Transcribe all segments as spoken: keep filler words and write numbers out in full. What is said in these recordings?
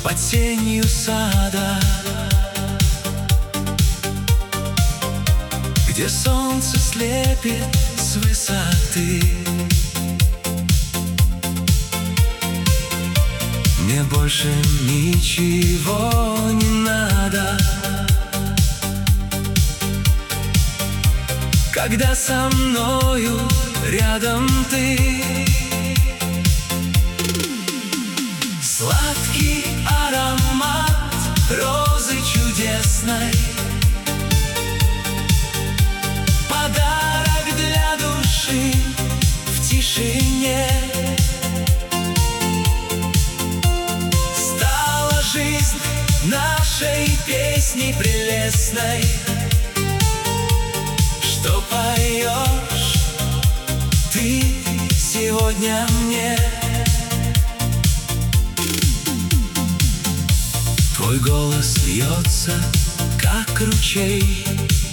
под сенью сада, где солнце слепит с высоты. Мне больше ничего не надо, когда со мною рядом ты. Сладкий аромат розы чудесной, подарок для души в тишине. Стала жизнь нашей песней прелестной, что поешь ты сегодня мне. Твой голос льется, как ручей,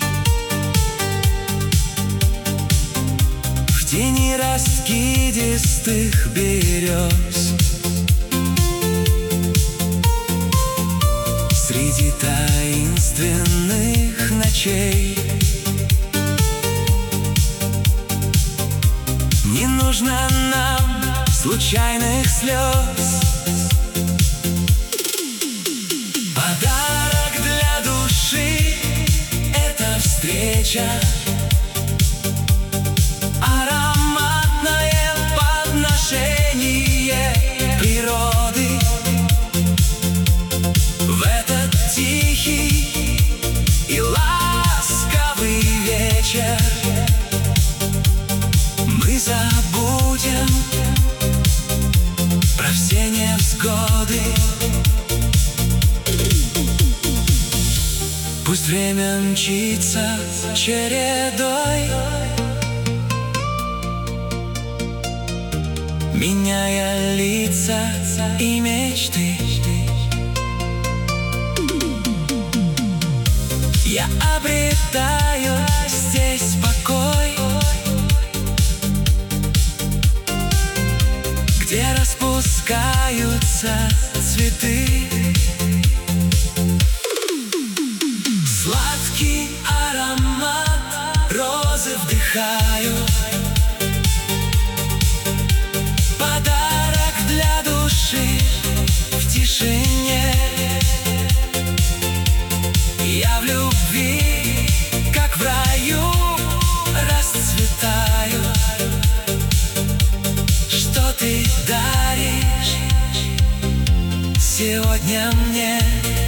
в тени раскидистых берез, среди таинственных ночей. Не нужно нам случайных слез, подарок для души — это встреча, ароматное подношение природы. В этот тихий и ласковый вечер мы забудем про все невзгоды. Пусть время мчится чередой, меняя лица и мечты. Я обретаю здесь покой, где распускаются цветы. Сладкий аромат розы вдыхаю, подарок для души в тишине. Я в любви, как в раю, расцветаю. Что ты даришь сегодня мне?